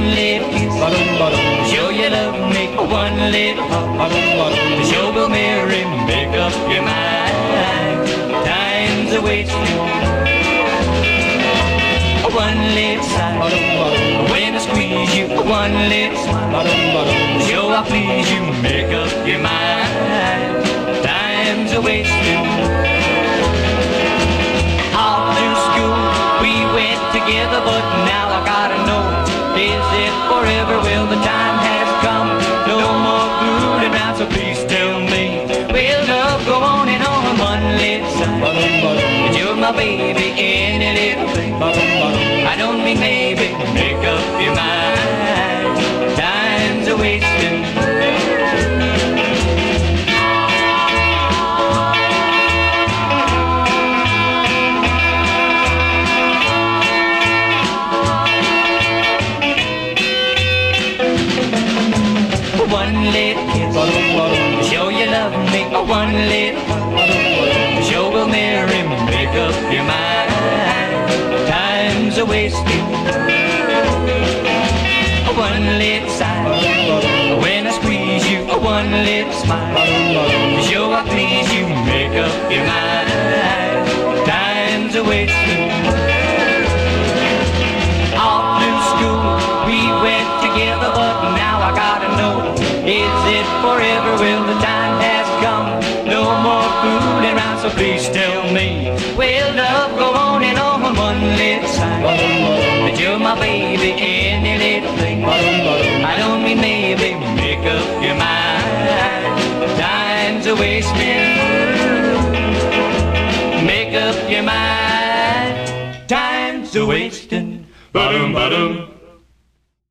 little kiss, show you love me. One little hug, show go merry, make up your mind. Time's a wasting. One little sigh, when I squeeze you. One little smile, show I please you, make up your mind. Time's a wasting. All through school we went together, but now I gotta know, is it forever? Well, the time has come, no more fooling around, so please tell me, will love go on and on? One little sigh, you're my baby, any little thing, I don't mean maybe, make up your mind. Time's a wasting. One little kiss, show you love me. One little hug, show go merry, make up your mind. Time's a wasting. One little sigh, when I squeeze you. One little smile, show I please you, make up your mind. Time's a wasting. All through school we went together, but now I gotta know, is it forever? Well, the time has come, no more fooling around, so please tell me, will love go on and on? One little sigh, that you're my baby, any little thing, I don't mean maybe, make up your mind. Time's a wasting. Make up your mind. Time's a wasting. Ba-dum, ba-dum.